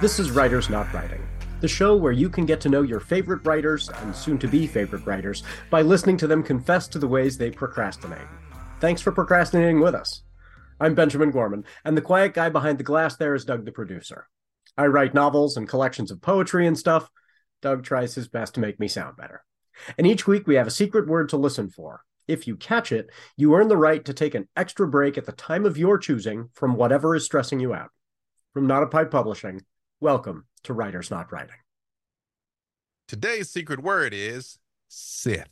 This is Writers Not Writing, the show where you can get to know your favorite writers and soon-to-be favorite writers by listening to them confess to the ways they procrastinate. Thanks for procrastinating with us. I'm Benjamin Gorman, and the quiet guy behind the glass there is Doug the producer. I write novels and collections of poetry and stuff. Doug tries his best to make me sound better. And each week we have a secret word to listen for. If you catch it, you earn the right to take an extra break at the time of your choosing from whatever is stressing you out. From Not a Pipe Publishing, welcome to Writers Not Writing. Today's secret word is Sith.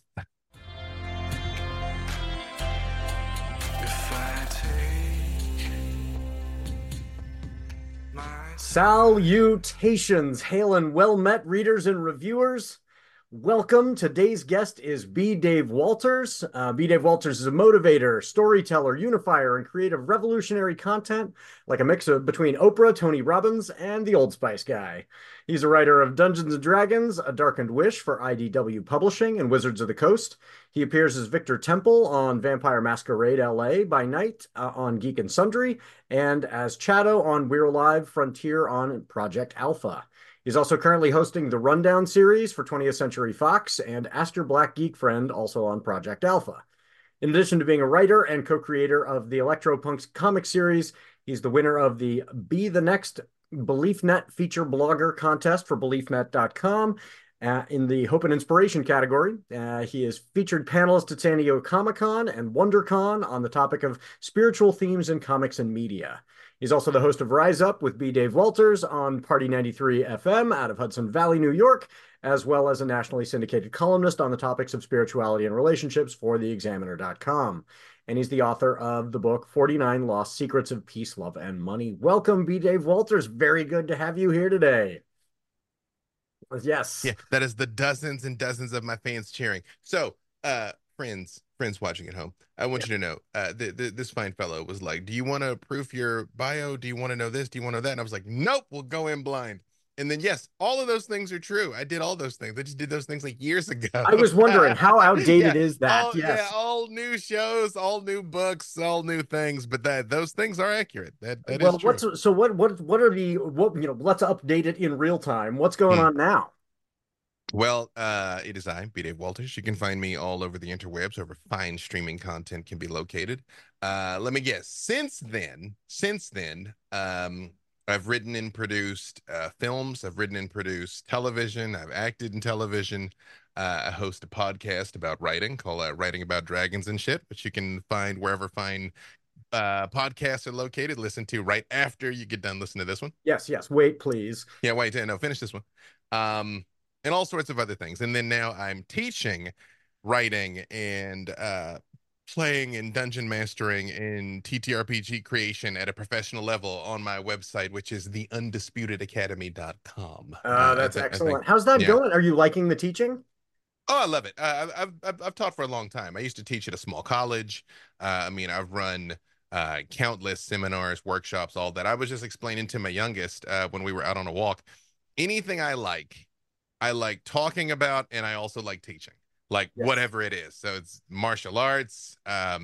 Salutations, hail and well met readers and reviewers. Welcome. Today's guest is B. Dave Walters. B. Dave Walters is a motivator, storyteller, unifier, and creative revolutionary content, like a mix of between Oprah, Tony Robbins, and the Old Spice guy. He's a writer of Dungeons & Dragons, A Darkened Wish for IDW Publishing and Wizards of the Coast. He appears as Victor Temple on Vampire Masquerade LA by night on Geek and Sundry, and as Chato on We're Alive Frontier on Project Alpha. He's also currently hosting the Rundown series for 20th Century Fox and Ask Your Black Geek Friend, also on Project Alpha. In addition to being a writer and co-creator of the Electropunks comic series, he's the winner of the Be the Next BeliefNet feature blogger contest for BeliefNet.com in the Hope and Inspiration category. He is featured panelist at San Diego Comic-Con and WonderCon on the topic of spiritual themes in comics and media. He's also the host of Rise Up with B. Dave Walters on Party 93 FM out of Hudson Valley, New York, as well as a nationally syndicated columnist on the topics of spirituality and relationships for TheExaminer.com. And he's the author of the book 49 Lost Secrets of Peace, Love, and Money. Welcome, B. Dave Walters. Very good to have you here today. Yes. Yeah, that is the dozens and dozens of my fans cheering. So, friends watching at home, I want you to know, this fine fellow was like, do you want to proof your bio? Do you want to know this? Do you want to know that? And I was like, nope, we'll go in blind. And then, yes, all of those things are true. I did all those things. I just did those things like years ago. I was wondering, how outdated is that? Yes. Yeah, all new shows, all new books, all new things, but those things are accurate. That is true. Let's update it in real time. What's going on now? Well, it is I, B. Dave Walters. You can find me all over the interwebs, wherever fine streaming content can be located. Let me guess. Since then, I've written and produced films. I've written and produced television. I've acted in television. I host a podcast about writing called Writing About Dragons and Shit, which you can find wherever fine podcasts are located. Listen to right after you get done listening to this one. Yes. Wait, please. Yeah, wait. No, finish this one. And all sorts of other things. And then now I'm teaching writing and playing and dungeon mastering and TTRPG creation at a professional level on my website, which is theundisputedacademy.com. That's excellent. How's that going? Are you liking the teaching? Oh, I love it. I've taught for a long time. I used to teach at a small college. I've run countless seminars, workshops, all that. I was just explaining to my youngest when we were out on a walk, anything I like talking about, and I also like teaching, whatever it is. So it's martial arts,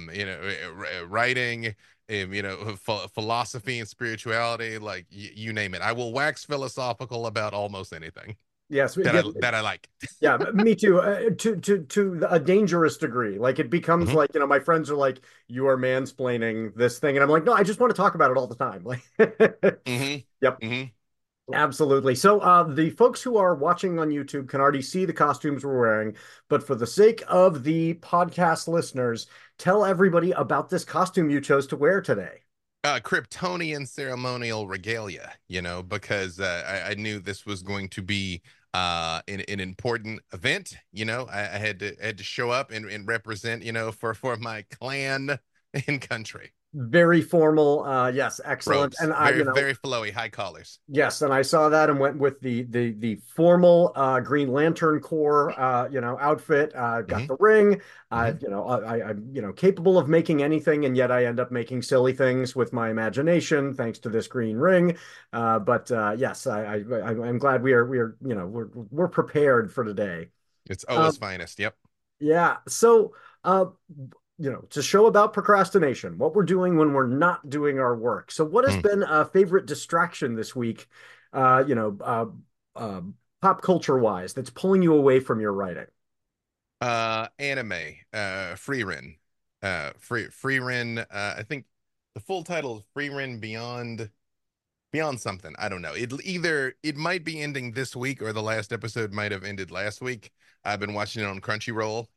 writing, philosophy and spirituality, you name it. I will wax philosophical about almost anything. Yes, that I like. Yeah, me too. To a dangerous degree. Like it becomes my friends are like, you are mansplaining this thing, and I'm like, no, I just want to talk about it all the time. Like, Yep. Absolutely. So the folks who are watching on YouTube can already see the costumes we're wearing, but for the sake of the podcast listeners, tell everybody about this costume you chose to wear today. Kryptonian ceremonial regalia, because I knew this was going to be an important event. I had to show up and represent, for my clan and country. Very formal. Yes, excellent. Robes. And very flowy, high collars. Yes, and I saw that and went with the formal Green Lantern Corps outfit. Got the ring. I'm capable of making anything, and yet I end up making silly things with my imagination thanks to this green ring. Yes, I'm glad we're prepared for today. It's Ola's finest. Yep. Yeah. So it's a show about procrastination, what we're doing when we're not doing our work. So what has been a favorite distraction this week you know, uh, pop culture wise, that's pulling you away from your writing? Anime, Frieren, Frieren. I think the full title is Frieren Beyond something. I don't know. It might be ending this week or the last episode might have ended last week. I've been watching it on Crunchyroll.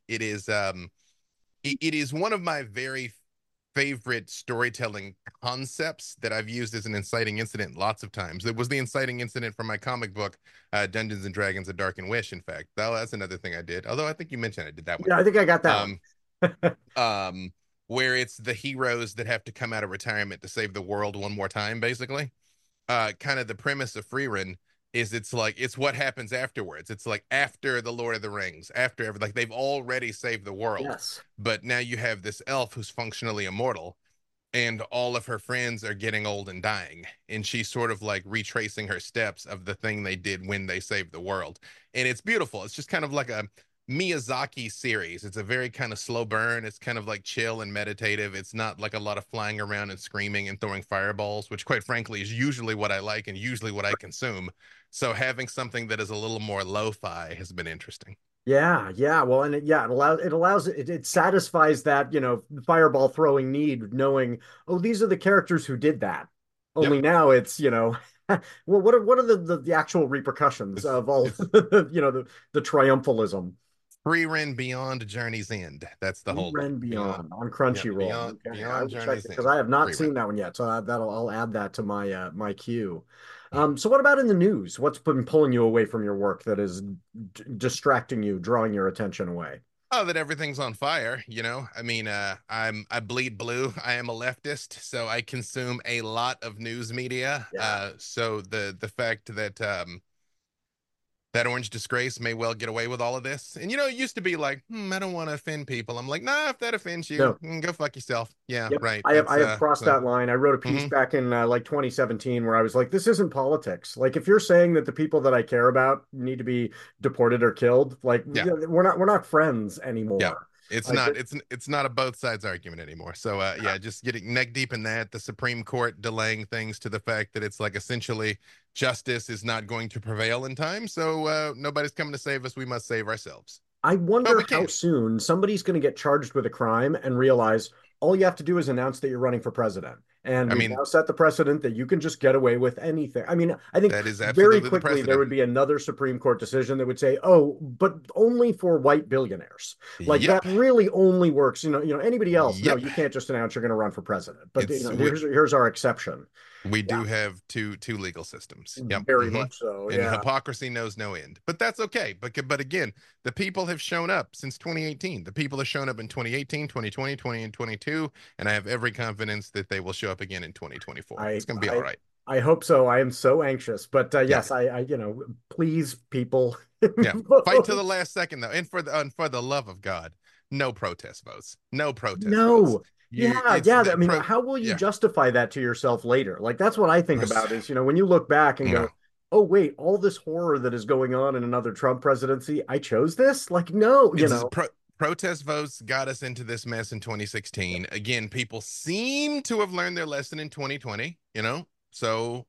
It is one of my very favorite storytelling concepts that I've used as an inciting incident lots of times. It was the inciting incident from my comic book, Dungeons and Dragons: A Dark and Wish. In fact, that's another thing I did. Although I think you mentioned I did that one. Yeah, I think I got that one. Um, where it's the heroes that have to come out of retirement to save the world one more time, basically. Kind of the premise of Freerun is it's what happens afterwards. It's like after the Lord of the Rings, after like they've already saved the world, Yes. but now you have this elf who's functionally immortal, and all of her friends are getting old and dying, and she's sort of like retracing her steps of the thing they did when they saved the world, and it's beautiful. It's just kind of like a Miyazaki series. It's a very kind of slow burn. It's kind of like chill and meditative. It's not like a lot of flying around and screaming and throwing fireballs, which quite frankly is usually what I like and usually what I consume. So having something that is a little more lo-fi has been interesting. Yeah, yeah. Well, and it satisfies that, fireball throwing need, knowing, oh, these are the characters who did that. Yep. Only now it's, well, what are the actual repercussions It's of all it's the triumphalism? free run beyond Journey's End. That's the We holdup. Ran Beyond, Beyond on yep, Crunchyroll. Okay, I beyond will check it Journey's because End. I have not Free run. seen that one yet. So I'll add that to my queue. So what about in the news? What's been pulling you away from your work that is distracting you, drawing your attention away? Oh, that everything's on fire, you know? I mean, I bleed blue. I am a leftist, so I consume a lot of news media. Yeah. So the fact that that Orange Disgrace may well get away with all of this. And it used to be like, I don't want to offend people. I'm like, nah, if that offends you, No. go fuck yourself. Yeah, Yep. right. I have crossed that line. I wrote a piece Mhm. back in like 2017 where I was like, this isn't politics. Like if you're saying that the people that I care about need to be deported or killed, like Yeah. we're not friends Yeah. anymore. It's Like not it's not a both sides argument anymore. So yeah, just getting neck deep in that, the Supreme Court delaying things to the fact that it's like essentially justice is not going to prevail in time. So nobody's coming to save us. We must save ourselves. I But wonder we how can. soon somebody's going to get charged with a crime and realize all you have to do is announce that you're running for president. And I we've mean, now set the precedent that you can just get away with anything. I mean, I think that is very absolutely the quickly there precedent. would be another Supreme Court decision that would say, "Oh, but only for white billionaires." Like that Yep. really only works. Anybody else? No, Yep. you can't just announce you're going to run for president. But It's here's our exception. we Yeah, do have two legal systems. Yep. very much so. And Yeah. hypocrisy knows no end. But that's okay. But again, the people have shown up since 2018. The people have shown up in 2018, 2020, 2022, and I have every confidence that they will show up again in 2024. I It's going to be all I right. I hope so. I am so anxious, but Yeah. yes, please, people, Yeah. Fight to vote. the last second though. And for the love of God, no protest votes. No protest votes. No. You Yeah, it's yeah. the I mean, pro how will you yeah. justify that to yourself later? Like that's what I think about is, when you look back and No. go, "Oh, wait, all this horror that is going on in another Trump presidency, I chose this?" Like, no, It's just protest votes got us into this mess in 2016. Again, people seem to have learned their lesson in 2020. So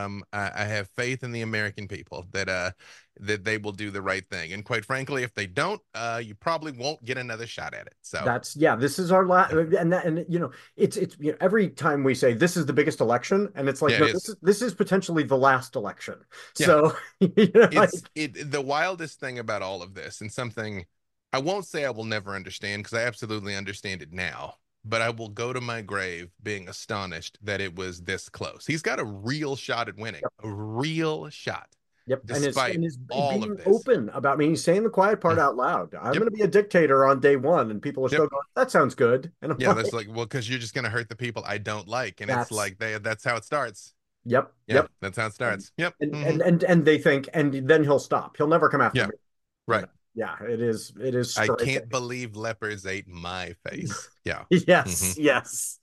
I have faith in the American people that they will do the right thing. And quite frankly, if they don't, you probably won't get another shot at it. So yeah, this is our last, and it's every time we say this is the biggest election, and it's like, yeah, it no, this is. is this is potentially the last election. Yeah. So, like, It the wildest thing about all of this, and something I won't say I will never understand because I absolutely understand it now, but I will go to my grave being astonished that it was this close. He's got a real shot at winning, a real shot, yep, and is despite and is all being of this. open about me. He's saying the quiet part Mm, out loud. I'm Yep, going to be a dictator on day one, and people are yep. still going, "That sounds good." And I'm Yeah, that's like, like, well, because you're just gonna hurt the people I don't like. And it's "That's like that's how it starts. yep, Yeah, yep." that's how it And starts. Yep. and they think, and then he'll stop. He'll never come after Yeah, me. right. Yeah, it is I striking. can't believe leopards ate my face. Yeah. Yes, Hmm. yes.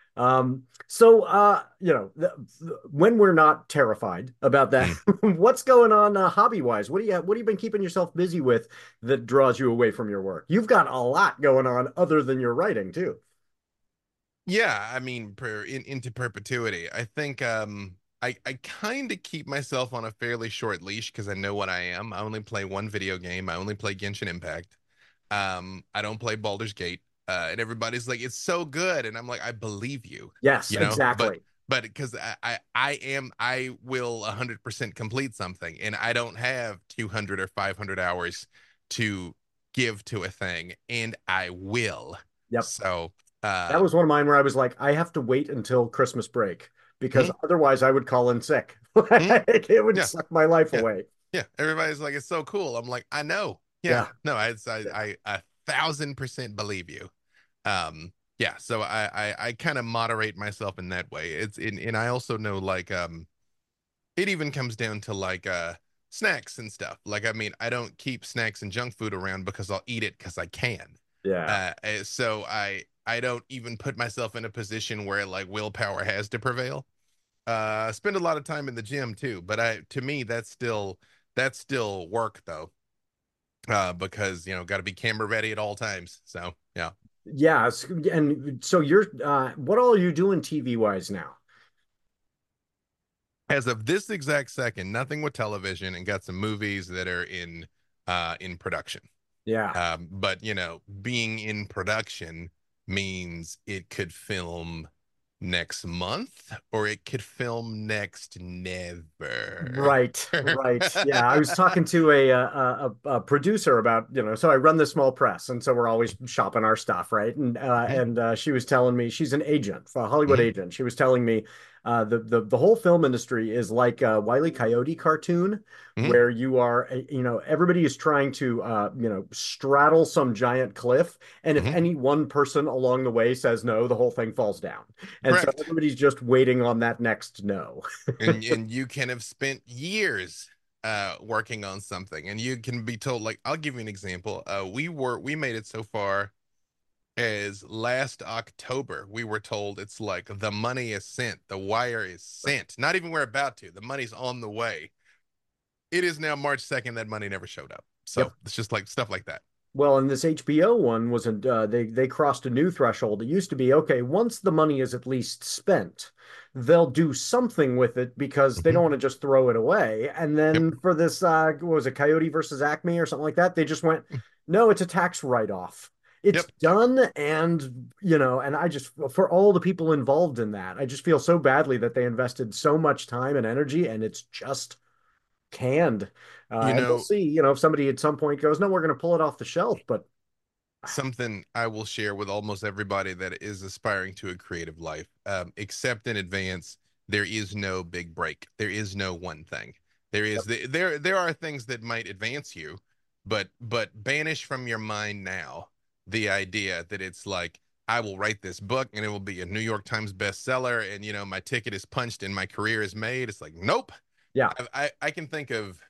So when we're not terrified about that, what's going on hobby wise? What have you been keeping yourself busy with that draws you away from your work? You've got a lot going on other than your writing too. Yeah, I mean, into perpetuity. I think I kind of keep myself on a fairly short leash because I know what I am. I only play one video game. I only play Genshin Impact. I don't play Baldur's Gate. And everybody's like, it's so good. And I'm like, I believe you, Yes, but exactly. because I will 100% complete something and I don't have 200 or 500 hours to give to a thing and I will. Yep. So, That uh, was one of mine where I was like, I have to wait until Christmas break because mhm, otherwise I would call in sick. mhm, Like, it would yeah, suck my life yeah, away. yeah. Everybody's like, it's so cool. I'm like, I know. Yeah, Yeah. no, Yeah. I 1,000% believe you. Yeah, so I kind of moderate myself in that way. And I also know like it even comes down to like snacks and stuff. Like I mean, I don't keep snacks and junk food around because I'll eat it because I can. Yeah. So I don't even put myself in a position where like willpower has to prevail. I spend a lot of time in the gym too, but I to me that's still work though. Because got to be camera ready at all times. So yeah. Yeah. And so what all are you doing TV wise now? As of this exact second, nothing with television and got some movies that are in production. Yeah. But being in production means it could film next month or it could film next never. Right, right. Yeah, I was talking to a producer about, so I run this small press, and so we're always shopping our stuff, right? Mhm, She was telling me she's an agent, a Hollywood mhm, agent. She was telling me the whole film industry is like a Wile E. Coyote cartoon, mhm. where everybody is trying to straddle some giant cliff, and if Mhm. any one person along the way says no, the whole thing falls down, and so Correct. everybody's just waiting on that next no. And you can have spent years working on something and you can be told like I'll give you an example. We made it so far as last October. We were told it's like the money is sent, the wire is sent. Not even we're about to. The money's on the way. It is now March 2nd. That money never showed up. Yep. So it's just like stuff like that. Well, and this HBO one wasn't, they crossed a new threshold. It used to be, okay, once the money is at least spent, they'll do something with it because they don't Mhm. want to just throw it away. And Yep. then for this, what was it, Coyote versus Acme or something like that, they just went, no, it's a tax write-off. It's Yep. done. And I just, for all the people involved in that, I just feel so badly that they invested so much time and energy and it's just canned. You And we'll know, see, if somebody at some point goes, no, we're going to pull it off the shelf. But something I will share with almost everybody that is aspiring to a creative life. Except in advance, there is no big break. There is no one thing. There are things that might advance you, but banish from your mind now the idea that it's like I will write this book and it will be a New York Times bestseller and my ticket is punched and my career is made. It's like nope. yeah, I can think of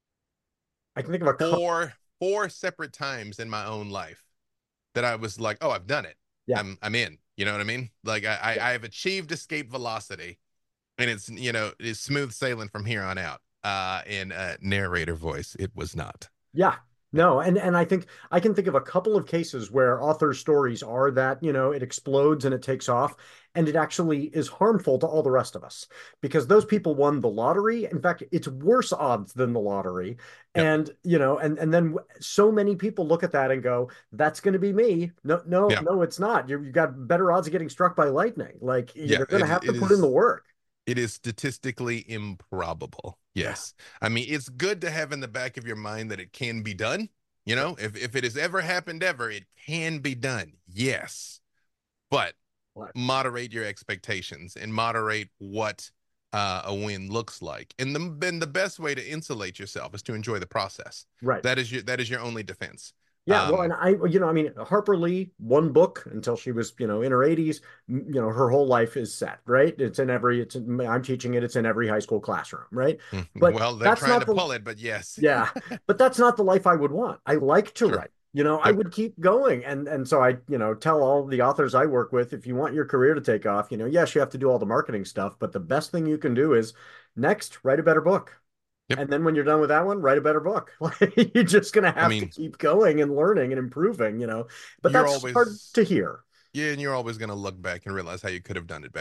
I can think of a couple. four separate times in my own life that I was like, oh, I've done it. Yeah, I'm in. You know what I mean? Like yeah, I have achieved escape velocity, and it's smooth sailing from here on out. In narrator voice, it was not. yeah. No, and I think I can think of a couple of cases where author stories are that, it explodes and it takes off, and it actually is harmful to all the rest of us because those people won the lottery. In fact, it's worse odds than the lottery. Yep. And then so many people look at that and go, that's going to be me. No, no, Yeah. no, it's not. You've got better odds of getting struck by lightning. Like Yeah. you're going to have to put in the work. It is statistically improbable. Yeah. Yes. I mean, it's good to have in the back of your mind that it can be done. If it has ever happened ever, it can be done. Yes. But What? moderate your expectations and moderate what a win looks like. And the best way to insulate yourself is to enjoy the process. Right. That is your only defense. Yeah, well, and Um, I mean, Harper Lee, one book until she was, in her 80s, her whole life is set, right? I'm teaching it, it's in every high school classroom, right? But well, they're that's trying not to the, pull it, but yes. yeah, but that's not the life I would want. I like to Sure. write. I Yep. would keep going. And so I, tell all the authors I work with, if you want your career to take off, yes, you have to do all the marketing stuff, but the best thing you can do is next, write a better book. Yep. And then when you're done with that one, write a better book. Like you're just gonna I have to mean, keep going and learning and improving. But you're that's hard always to hear. yeah, and you're always going to look back and realize how you could have done it better.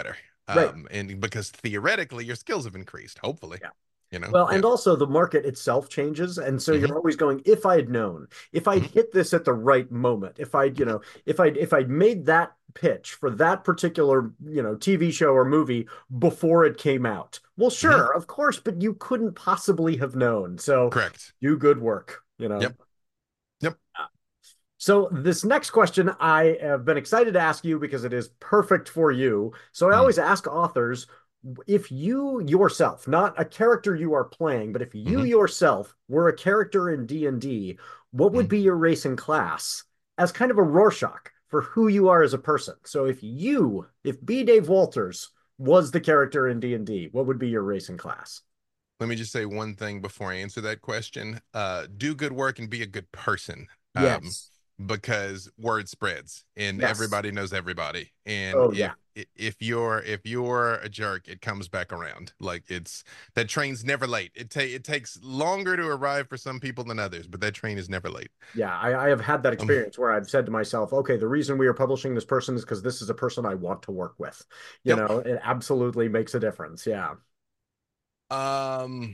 Right. And because theoretically your skills have increased, hopefully, Yeah. Well, yeah. and also the market itself changes. And so Hmm. you're always going, if I'd known, if I'd Hmm. hit this at the right moment, if I'd, Hmm. if I'd made that pitch for that particular, TV show or movie before it came out. Well, Hmm. sure, of course, but you couldn't possibly have known. So Correct. do good work. Yep. Yep. So this next question I have been excited to ask you because it is perfect for you. So I Mm. always ask authors, if you yourself, not a character you are playing, but if you Hmm. yourself were a character in D&D, what would Hmm. be your race and class as kind of a Rorschach for who you are as a person? So if B. Dave Walters was the character in D&D, what would be your race and class? Let me just say one thing before I answer that question. Do good work and be a good person. Um, Yes. because word spreads and Yes. everybody knows everybody. And Oh, if yeah. if you're a jerk, it comes back around. Like it's that train's never late. It takes longer to arrive for some people than others, but that train is never late. Yeah, I have had that Um, experience where I've said to myself, okay, the reason we are publishing this person is because this is a person I want to work with. yep. It absolutely makes a difference. Yeah. Um,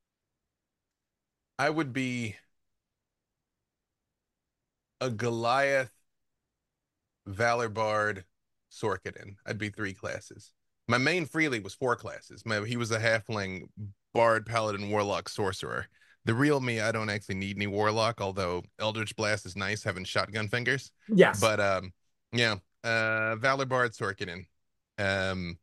I would be a Goliath, Valor Bard, Sorkinen. I'd be three classes. My main Freely was four classes. He was a halfling, Bard, Paladin, Warlock, Sorcerer. The real me, I don't actually need any Warlock, although Eldritch Blast is nice having shotgun fingers. Yes. But yeah, Valor Bard, Sorkinen. Um,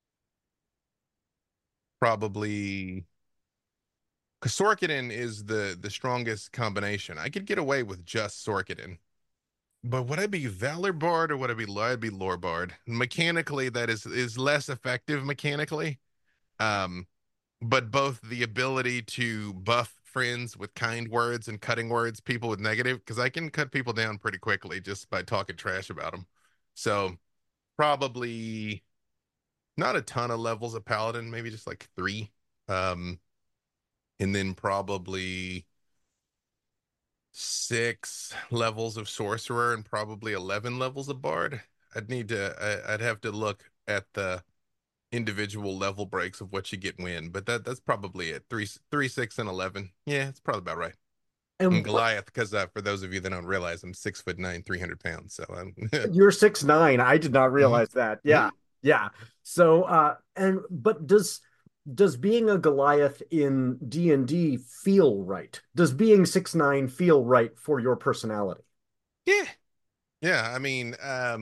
probably because Sorkinen is the strongest combination. I could get away with just Sorkinen. But would I be Valor Bard or would I be I'd be Lore Bard? Mechanically, that is less effective mechanically. Um, but both the ability to buff friends with kind words and cutting words, people with negative, because I can cut people down pretty quickly just by talking trash about them. So probably not a ton of levels of Paladin, maybe just like three. Um, and then probably 6 levels of sorcerer and probably 11 levels of bard. I'd have to look at the individual level breaks of what you get when, but that's probably it. Three, 6, and 11. Yeah, it's probably about right. And And Goliath, because for those of you that don't realize, I'm 6'9", 300 pounds. So I'm. you're 6'9". I did not Mhm. realize that. Yeah. Mhm. Yeah. So but does being a Goliath in D&D feel right? Does being 6'9" feel right for your personality? Yeah, yeah. I mean,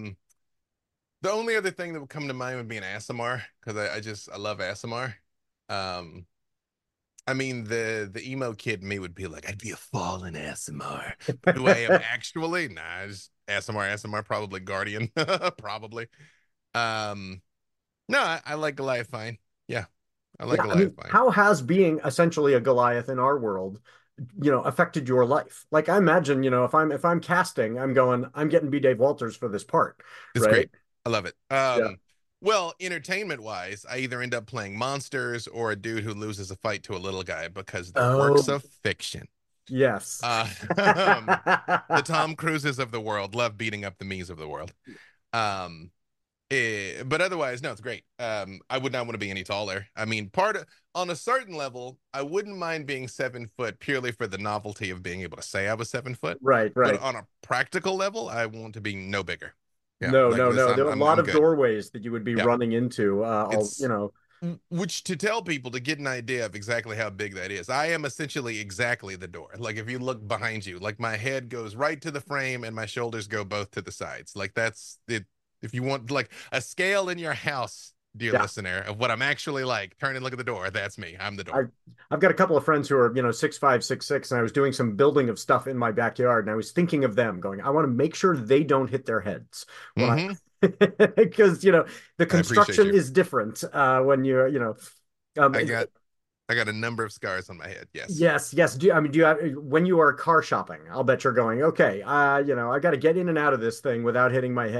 the only other thing that would come to mind would be an Aasimar because I love Aasimar. Um, I mean, the emo kid me would be like, I'd be a fallen ASMR. But who I am actually, nah, just ASMR, probably Guardian, probably. Um, no, I like Goliath fine. Yeah, I like Yeah, I Goliath mean, fine. how has being essentially a Goliath in our world, affected your life? Like I imagine, if I'm casting, I'm getting B. Dave Walters for this part, It's right? great. I love it. Yeah. Well, entertainment wise, I either end up playing monsters or a dude who loses a fight to a little guy because they're works Oh, of fiction. yes. Um, the Tom Cruises of the world love beating up the me's of the world. Um, but otherwise, no, it's great. I would not want to be any taller. I mean, on a certain level, I wouldn't mind being 7 foot purely for the novelty of being able to say I was 7 foot. Right, But right. on a practical level, I want to be no bigger. Yeah, No, like no, this, no. I'm There are a I'm lot I'm of good. doorways that you would be Yeah, running into. it's which to tell people to get an idea of exactly how big that is. I am essentially exactly the door. Like if you look behind you, like my head goes right to the frame and my shoulders go both to the sides. Like that's it. If you want like a scale in your house, dear Yeah. listener, of what I'm actually like, turn and look at the door. That's me. I'm the I door. I've got a couple of friends who are, 6'5", 6'6", and I was doing some building of stuff in my backyard, and I was thinking of them, going, I want to make sure they don't hit their heads when I, Mm-hmm. because the I appreciate construction you. is different when you're, I got I got a number of scars on my head. Yes. yes, yes. Do you have, when you are car shopping? I'll bet you're going, okay, I got to get in and out of this thing without hitting my head.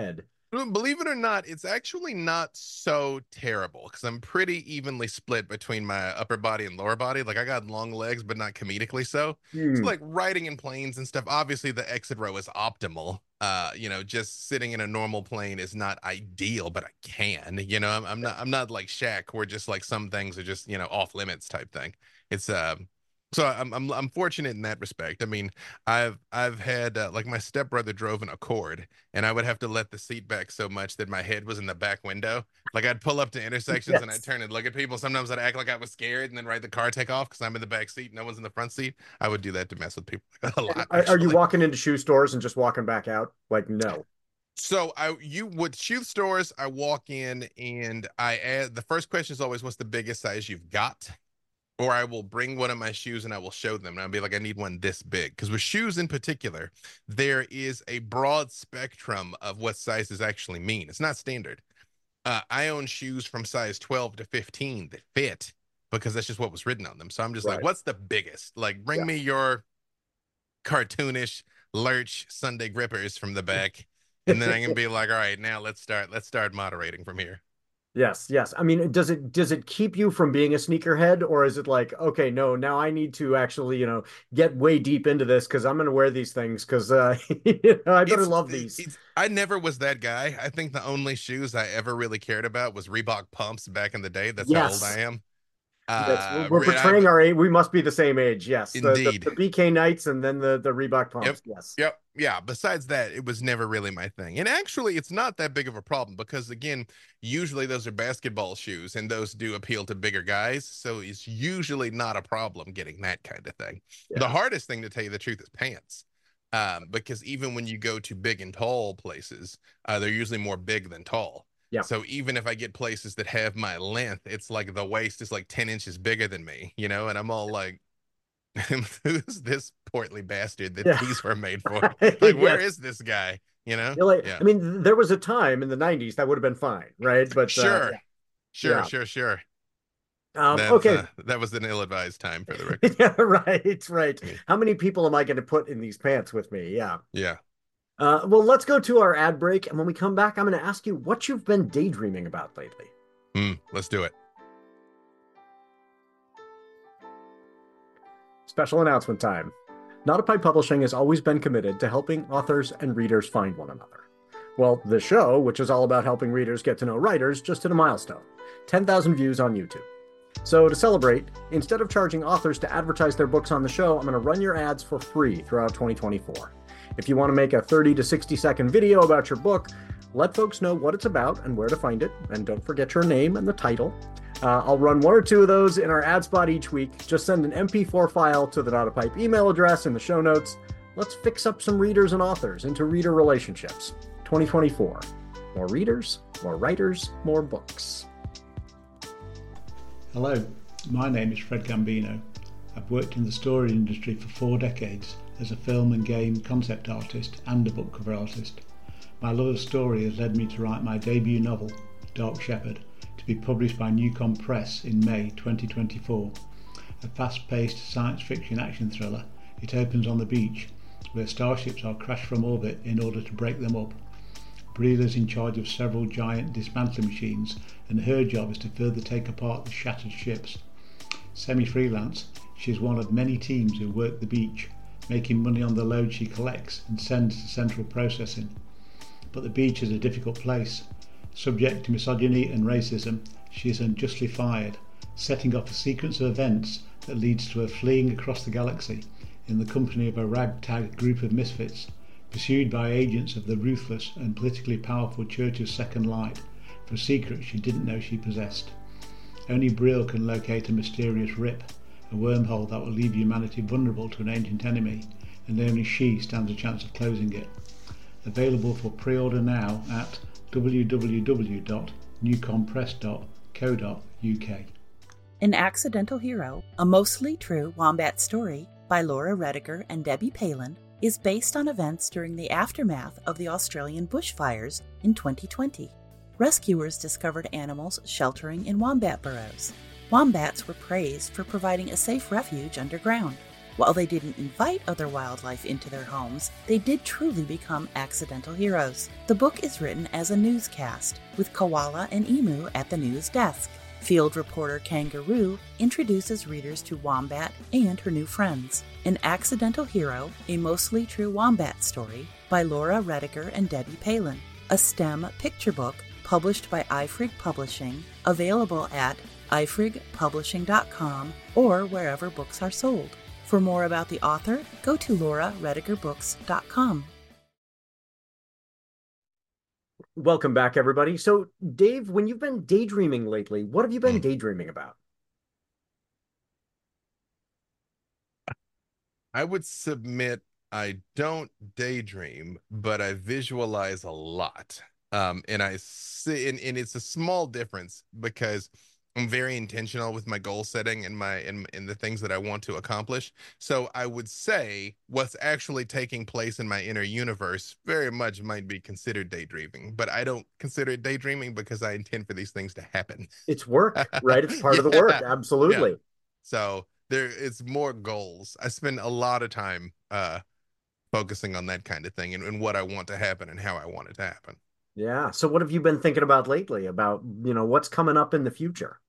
Believe it or not, it's actually not so terrible because I'm pretty evenly split between my upper body and lower body. Like I got long legs, but not comedically so. So Hmm. like riding in planes and stuff, obviously the exit row is optimal. Just sitting in a normal plane is not ideal, but I can. I'm not like Shaq where just like some things are just, off limits type thing. It's so I'm fortunate in that respect. I mean, I've had like my stepbrother drove an Accord and I would have to let the seat back so much that my head was in the back window. Like I'd pull up to intersections and I'd Yes. turn and look at people. Sometimes I'd act like I was scared and then ride the car take off because I'm in the back seat, no one's in the front seat. I would do that to mess with people a And lot, are you actually. walking into shoe stores and just walking back out? Like, no. So you would shoe stores. I walk in and I add the first question is always, "What's the biggest size you've got?" Or I will bring one of my shoes and I will show them. And I'll be like, I need one this big. Because with shoes in particular, there is a broad spectrum of what sizes actually mean. It's not standard. I own shoes from size 12 to 15 that fit because that's just what was written on them. So I'm just like, Right. what's the biggest? Like, bring Yeah. me your cartoonish Lurch Sunday grippers from the back. And then I can be like, all right, now let's start moderating from here. Yes, yes. I mean, does it keep you from being a sneakerhead, or is it like, okay, no, now I need to actually, get way deep into this because I'm going to wear these things because I better It's love these. it's I never was that guy. I think the only shoes I ever really cared about was Reebok pumps back in the day. That's how old I Yes. am. Yes, we're portraying I've our age. We must be the same age. Yes, the indeed. BK Knights and then the Reebok Yep. pumps. Yes. Yep. Yeah. Besides that, it was never really my thing. And actually, it's not that big of a problem because, again, usually those are basketball shoes and those do appeal to bigger guys. So it's usually not a problem getting that kind of thing. The Yeah. hardest thing, to tell you the truth, is pants. Because even when you go to big and tall places, they're usually more big than tall. Yeah. So even if I get places that have my length, it's like the waist is like 10 inches bigger than me, and I'm all like, who's this portly bastard that Yeah. these were made for? Like, where Yes. is this guy? You know? You're like, Yeah. I mean, there was a time in the 90s that would have been fine, right? But Sure. Sure, yeah. sure, sure. Okay. That was an ill-advised time for the record. Yeah, right, right. How many people am I going to put in these pants with me? Yeah. Yeah. Well, let's go to our ad break, and when we come back, I'm going to ask you what you've been daydreaming about lately. Let's do it. Special announcement time. Not a Pipe Publishing has always been committed to helping authors and readers find one another. Well, this show, which is all about helping readers get to know writers, just hit a milestone: 10,000 views on YouTube. So, to celebrate, instead of charging authors to advertise their books on the show, I'm going to run your ads for free throughout 2024. If you want to make a 30 to 60-second video about your book, let folks know what it's about and where to find it, and don't forget your name and the title. I'll run one or two of those in our ad spot each week. Just send an MP4 file to the Not a Pipe email address in the show notes. Let's fix up some readers and authors into reader relationships. 2024. More readers, more writers, more books. Hello, my name is Fred Gambino. I've worked in the story industry for 4 decades as a film and game concept artist and a book cover artist. My love of story has led me to write my debut novel, Dark Shepherd, to be published by Newcom Press in May 2024. A fast-paced science fiction action thriller, it opens on the beach, where starships are crashed from orbit in order to break them up. Breel is in charge of several giant dismantling machines, and her job is to further take apart the shattered ships. Semi-freelance, she is one of many teams who work the beach, making money on the load she collects and sends to central processing. But the beach is a difficult place. Subject to misogyny and racism, she is unjustly fired, setting off a sequence of events that leads to her fleeing across the galaxy in the company of a ragtag group of misfits, pursued by agents of the ruthless and politically powerful Church of Second Light for a secret she didn't know she possessed. Only Breel can locate a mysterious rip, a wormhole that will leave humanity vulnerable to an ancient enemy, and only she stands a chance of closing it. Available for pre-order now at www.newcompress.co.uk. An Accidental Hero, a mostly true Wombat story by Laura Rediger and Debbie Palin, is based on events during the aftermath of the Australian bushfires in 2020. Rescuers discovered animals sheltering in wombat burrows. Wombats were praised for providing a safe refuge underground. While they didn't invite other wildlife into their homes, they did truly become accidental heroes. The book is written as a newscast, with Koala and Emu at the news desk. Field reporter Kangaroo introduces readers to Wombat and her new friends. An Accidental Hero, a mostly true wombat story by Laura Rediger and Debbie Palin. A STEM picture book published by iFrig Publishing, available at ifrigpublishing.com or wherever books are sold. For more about the author, go to lauraredigerbooks.com. Welcome back, everybody. So, Dave, when you've been daydreaming lately, what have you been daydreaming about? I would submit I don't daydream, but I visualize a lot. And I see, and it's a small difference because I'm very intentional with my goal setting and in the things that I want to accomplish. So I would say what's actually taking place in my inner universe very much might be considered daydreaming, but I don't consider it daydreaming because I intend for these things to happen. It's work, right? It's part of the Yeah, work. yeah. Absolutely. So it's more goals. I spend a lot of time focusing on that kind of thing and what I want to happen and how I want it to happen. Yeah. So what have you been thinking about lately about, what's coming up in the future?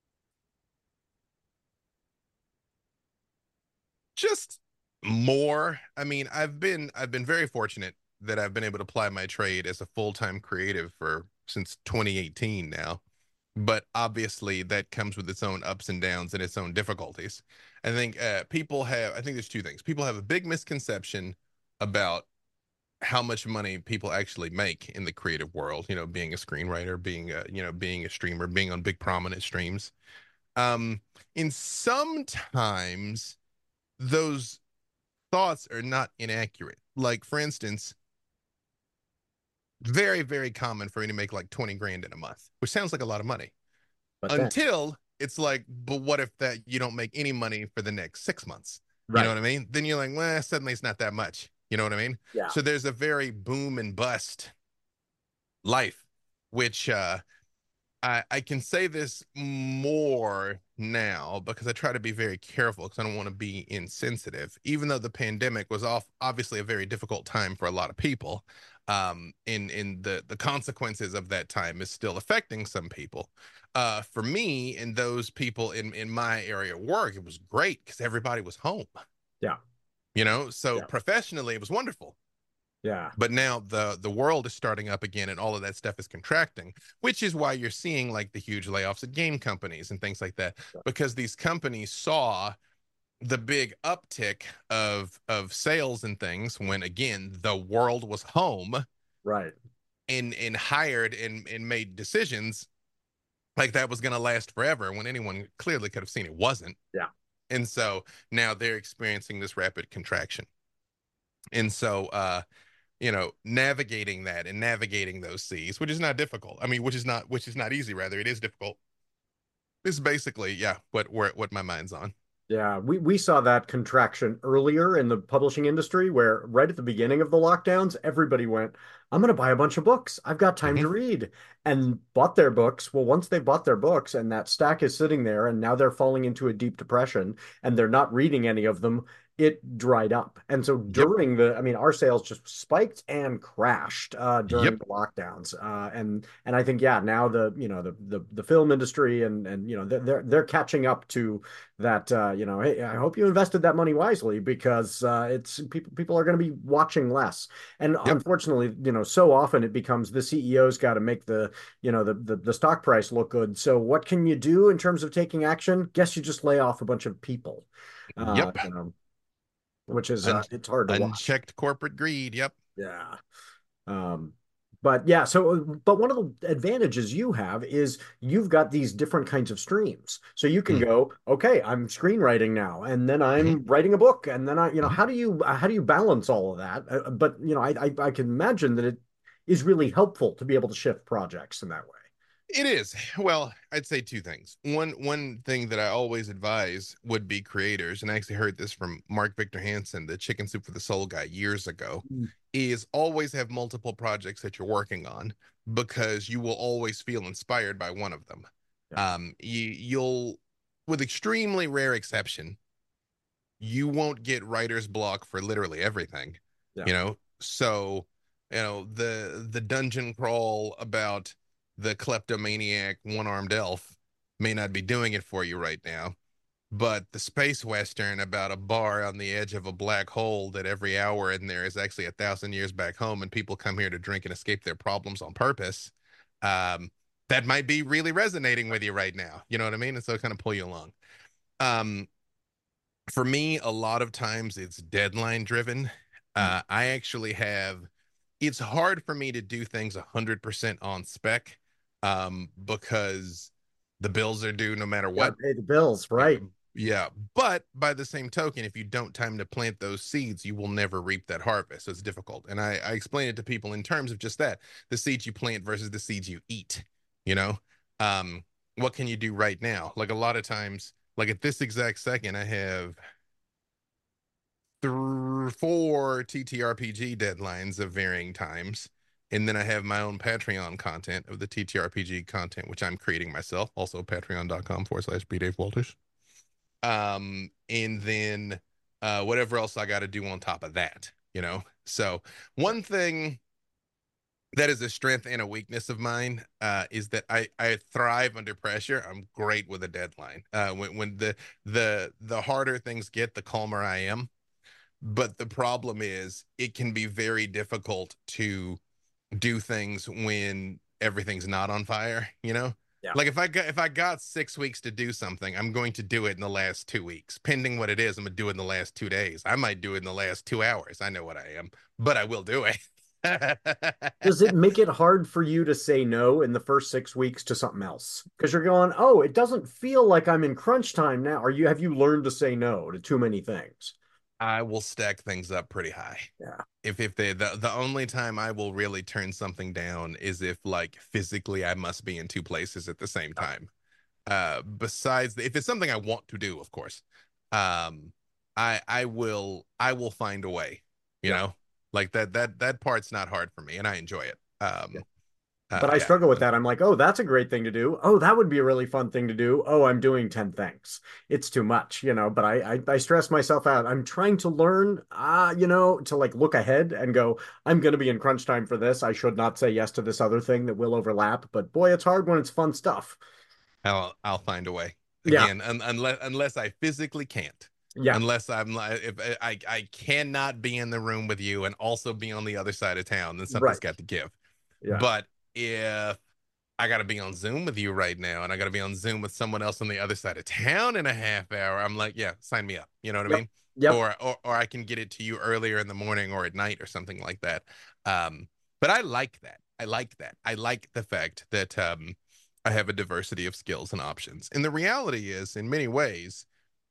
Just more. I mean, I've been very fortunate that I've been able to apply my trade as a full-time creative for since 2018 now. But obviously that comes with its own ups and downs and its own difficulties. I think there's two things. People have a big misconception about how much money people actually make in the creative world, being a screenwriter, being a streamer, being on big prominent streams. Um, and sometimes those thoughts are not inaccurate. Like, for instance, very, very common for me to make like 20 grand in a month, which sounds like a lot of money But then, until it's like, but what if that you don't make any money for the next 6 months? You know right. what I mean? Then you're like, well, suddenly it's not that much. You know what I mean? Yeah. So there's a very boom and bust life, which I can say this more now because I try to be very careful because I don't want to be insensitive. Even though the pandemic was obviously a very difficult time for a lot of people, in the consequences of that time is still affecting some people. For me and those people in my area of work, it was great because everybody was home. Yeah. So Yeah. professionally, it was wonderful. Yeah. But now the world is starting up again and all of that stuff is contracting, which is why you're seeing like the huge layoffs at game companies and things like that, because these companies saw the big uptick of sales and things when again the world was home, Right. and hired and made decisions like that was going to last forever when anyone clearly could have seen it wasn't. Yeah. And so now they're experiencing this rapid contraction. And so navigating that and navigating those seas, which is not difficult. I mean, which is not easy, rather. It is difficult. This is basically, yeah, what my mind's on. Yeah, we saw that contraction earlier in the publishing industry where right at the beginning of the lockdowns, everybody went, I'm going to buy a bunch of books. I've got time to Hmm. read, and bought their books. Well, once they bought their books and that stack is sitting there and now they're falling into a deep depression and they're not reading any of them, it dried up. And so Yep. our sales just spiked and crashed during Yep. the lockdowns. And I think, yeah, now the film industry and they're catching up to that, hey, I hope you invested that money wisely because it's people are going to be watching less. And Yep. unfortunately, so often it becomes the CEO's got to make the stock price look good. So what can you do in terms of taking action? Guess you just lay off a bunch of people, Yep. which is Un- it's hard to watch. Unchecked corporate greed. Yep. Yeah. Um, but yeah, but one of the advantages you have is you've got these different kinds of streams. So you can Mm-hmm. go, okay, I'm screenwriting now, and then Mm-hmm. I'm writing a book, and then Mm-hmm. how do you balance all of that? But I can imagine that it is really helpful to be able to shift projects in that way. It is. Well, I'd say two things. One thing that I always advise would be creators, and I actually heard this from Mark Victor Hansen, the Chicken Soup for the Soul guy years ago, Mm. is always have multiple projects that you're working on because you will always feel inspired by one of them. Yeah. You'll, with extremely rare exception, you won't get writer's block for literally everything, Yeah. you know? So, the dungeon crawl about the kleptomaniac one-armed elf may not be doing it for you right now, but the space western about a bar on the edge of a black hole that every hour in there is actually 1,000 years back home and people come here to drink and escape their problems on purpose, um, that might be really resonating with you right now. You know what I mean? And so kind of pull you along. Um, for me, a lot of times it's deadline driven. I actually have, it's hard for me to do things 100% on spec, because the bills are due no matter Got to what. pay the bills, right? Yeah. But by the same token, if you don't time to plant those seeds, you will never reap that harvest. So it's difficult. And I explain it to people in terms of just that, the seeds you plant versus the seeds you eat, you know? Um, what can you do right now? Like a lot of times, like at this exact second, I have four TTRPG deadlines of varying times. And then I have my own Patreon content of the TTRPG content, which I'm creating myself. Also, patreon.com/B Dave Walters. And then whatever else I got to do on top of that, you know? So, one thing that is a strength and a weakness of mine, is that I thrive under pressure. I'm great with a deadline. When the harder things get, the calmer I am. But the problem is it can be very difficult to do things when everything's not on fire, you know? Yeah. Like if I got 6 weeks to do something, I'm going to do it in the last 2 weeks. Pending what it is, I'm gonna do it in the last 2 days. I might do it in the last 2 hours. I know what I am, but I will do it. Does it make it hard for you to say no in the first 6 weeks to something else? Because you're going, oh, it doesn't feel like I'm in crunch time now. Have you learned to say no to too many things? I will stack things up pretty high. Yeah. If the only time I will really turn something down is if like physically I must be in two places at the same time. Besides, if it's something I want to do, of course, I will find a way, you Yeah. know, like that part's not hard for me and I enjoy it. Yeah. But I Yeah. struggle with that. I'm like, oh, that's a great thing to do. Oh, that would be a really fun thing to do. Oh, I'm doing 10 things. It's too much, but I stress myself out. I'm trying to learn, to like look ahead and go, I'm going to be in crunch time for this. I should not say yes to this other thing that will overlap. But boy, it's hard when it's fun stuff. I'll find a way Yeah. again, unless I physically can't. Yeah. Unless I'm like, if I cannot be in the room with you and also be on the other side of town, then something's Right. got to give. Yeah. But if I got to be on Zoom with you right now and I got to be on Zoom with someone else on the other side of town in a half hour, I'm like, yeah, sign me up. You know what I Yep. mean? Yep. Or I can get it to you earlier in the morning or at night or something like that. But I like that. I like that. I like the fact that I have a diversity of skills and options. And the reality is, in many ways,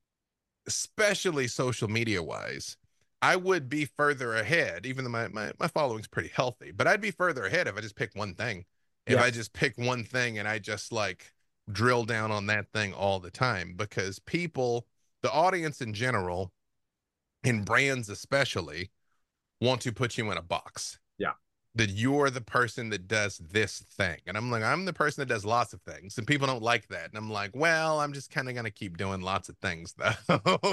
especially social media wise, I would be further ahead, even though my following's pretty healthy, but I'd be further ahead if I just pick one thing. If I Yes. just pick one thing and I just like drill down on that thing all the time, because people, the audience in general, and brands especially, want to put you in a box Yeah. that you're the person that does this thing. And I'm like, I'm the person that does lots of things. And people don't like that. And I'm like, well, I'm just kind of going to keep doing lots of things, though.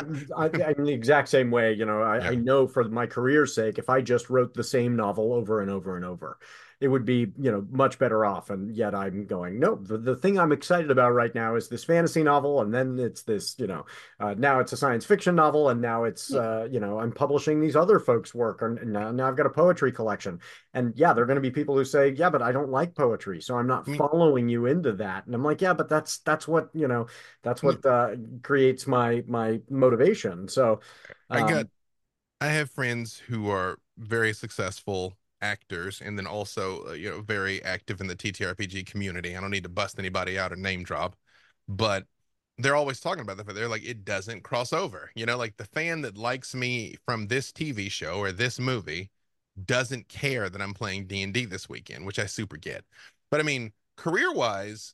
I'm the exact same way. I Yeah. know for my career's sake, if I just wrote the same novel over and over and over, it would be, much better off. And yet I'm going, no, the thing I'm excited about right now is this fantasy novel. And then it's this, now it's a science fiction novel. And now it's, I'm publishing these other folks' work. And now I've got a poetry collection. And yeah, there are going to be people who say, yeah, but I don't like poetry. So I'm not I mean, following you into that. And I'm like, yeah, but that's what, that's I mean, what creates my motivation. So, I got um, I have friends who are very successful actors and then also, very active in the TTRPG community. I don't need to bust anybody out or name drop, but they're always talking about that. They're like, it doesn't cross over. Like the fan that likes me from this TV show or this movie doesn't care that I'm playing D&D this weekend, which I super get. But I mean, career-wise,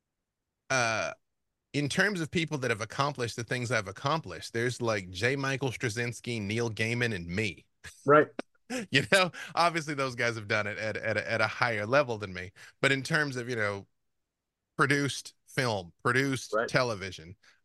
uh, in terms of people that have accomplished the things I've accomplished, there's like J. Michael Straczynski, Neil Gaiman, and me. right. Obviously those guys have done it at a higher level than me. But in terms of, produced film, produced Right. television,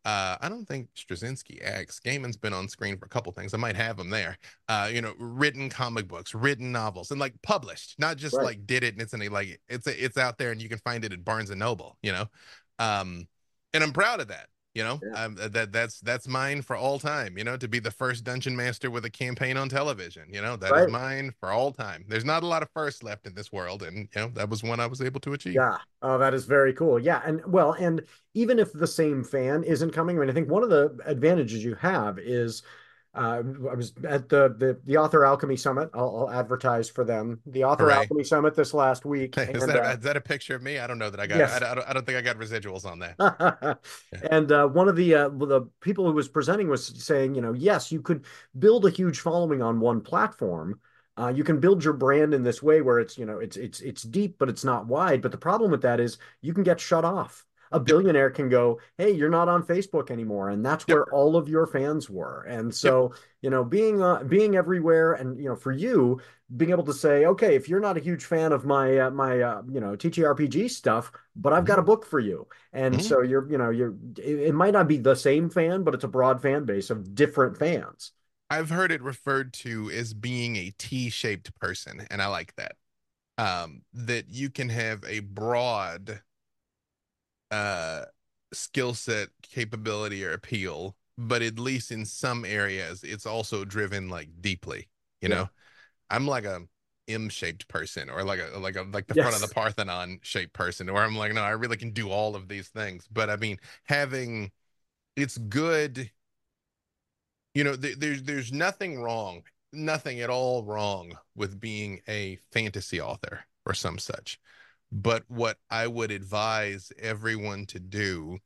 I don't think Straczynski acts. Gaiman's been on screen for a couple things. I might have him there. Written comic books, written novels, and like published, not just Right. like did it and it's out there and you can find it at Barnes and Noble. Um, and I'm proud of that. Yeah. That's mine for all time. To be the first dungeon master with a campaign on television. That is Right. mine for all time. There's not a lot of firsts left in this world, and that was one I was able to achieve. Yeah. Oh, that is very cool. Yeah. And well, and even if the same fan isn't coming, I mean, I think one of the advantages you have is I was at the Author Alchemy Summit. I'll advertise for them. The Author Hooray! Alchemy Summit this last week. Is And that a picture of me? I don't know that I got. yes. I don't think I got residuals on that. Yeah. And one of the people who was presenting was saying, yes, you could build a huge following on one platform. You can build your brand in this way where it's deep, but it's not wide. But the problem with that is you can get shut off. A Yep. billionaire can go, hey, you're not on Facebook anymore, and that's Yep. where all of your fans were. And Yep. so, being everywhere, and for you, being able to say, okay, if you're not a huge fan of my TTRPG stuff, but I've Mhm. got a book for you, and Mhm. so it might not be the same fan, but it's a broad fan base of different fans. I've heard it referred to as being a T-shaped person, and I like that. That you can have a broad uh skill set, capability, or appeal, but at least in some areas, it's also driven like deeply. You Yeah. know, I'm like a M-shaped person, or like the front of the Yes. Parthenon shaped person, where I'm like, no, I really can do all of these things. But I mean, having it's good. There's nothing wrong, nothing at all wrong with being a fantasy author or some such. But what I would advise everyone to do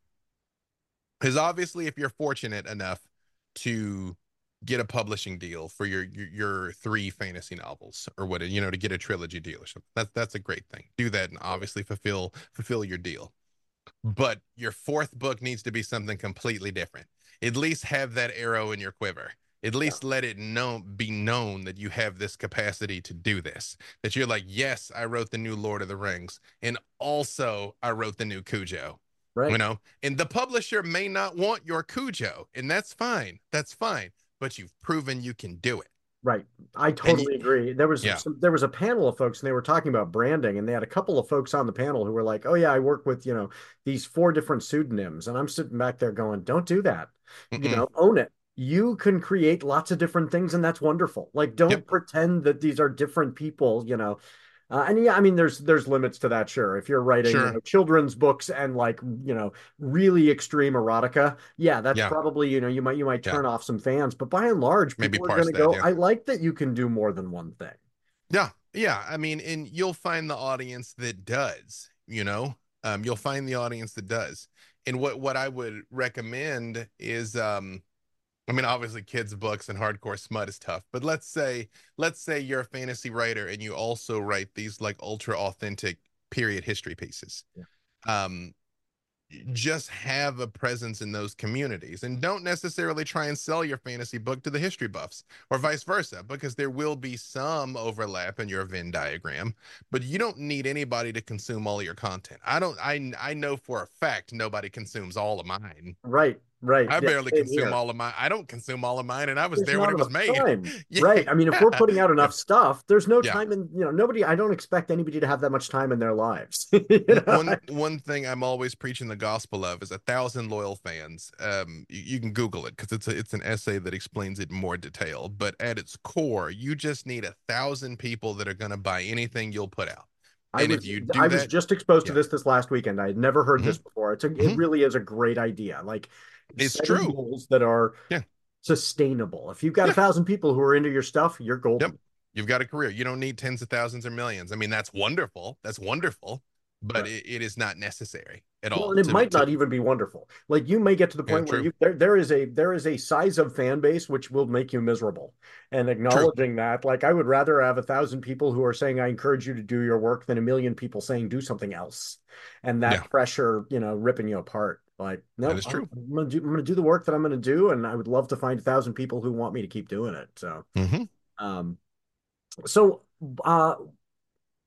is, obviously, if you're fortunate enough to get a publishing deal for your three fantasy novels, or what, to get a trilogy deal or something, that's a great thing. Do that and obviously fulfill your deal. But your fourth book needs to be something completely different. At least have that arrow in your quiver. At Yeah. least let it be known that you have this capacity to do this. That you're like, yes, I wrote the new Lord of the Rings, and also I wrote the new Cujo. Right. And the publisher may not want your Cujo, and that's fine. That's fine. But you've proven you can do it. Right. I And you, totally agree. yeah. There was a panel of folks and they were talking about branding, and they had a couple of folks on the panel who were like, "Oh yeah, I work with, these four different pseudonyms." And I'm sitting back there going, "Don't do that. Mm-mm. Own it. You can create lots of different things and that's wonderful. Like don't Yep. pretend that these are different people. And yeah, I mean, there's limits to that, sure. If you're writing, Sure. children's books and like, really extreme erotica, yeah, that's Yeah. probably, you might Yeah. turn off some fans, but by and large, Maybe people are going parse to that. go, Yeah. I like that you can do more than one thing. Yeah, yeah. I mean, and you'll find the audience that does. You'll find the audience that does. And what I would recommend is, I mean, obviously kids' books and hardcore smut is tough, but let's say you're a fantasy writer and you also write these like ultra authentic period history pieces. Yeah. Um, just have a presence in those communities, and don't necessarily try and sell your fantasy book to the history buffs or vice versa, because there will be some overlap in your Venn diagram, but you don't need anybody to consume all of your content. I know for a fact nobody consumes all of mine. Right, right. I Yeah, barely same consume here. all of mine. I don't consume all of mine, and I was There's there when not it was enough made. time. Yeah. Right. I mean, if we're putting out Yeah. enough stuff, there's no Yeah. time I don't expect anybody to have that much time in their lives. One thing I'm always preaching the gospel of is 1,000 loyal fans. You can Google it because it's an essay that explains it in more detail. But at its core, you just need 1,000 people that are going to buy anything you'll put out. I And if was you do I was that, just exposed to yeah. this last weekend. I had never heard Hmm. this before. It Hmm. really is a great idea. Like It's setting true. goals that are Yeah. sustainable. If you've got a Yeah. thousand people who are into your stuff, you're Yep. golden. You've got a career. You don't need tens of thousands or millions. I mean, that's wonderful. That's wonderful, but Right. it is not necessary at Well, all and it to me. might not even be wonderful. Like you may get to the Yeah, point where true. there is a size of fan base which will make you miserable. And True. acknowledging that, like I would rather have 1,000 people who are saying I encourage you to do your work than a million people saying do something else. And Yeah, that pressure, ripping you apart. Like, that no, is I'm, true. I'm gonna do the work that I'm gonna do, and I would love to find 1,000 people who want me to keep doing it. So, Hmm. um, so uh,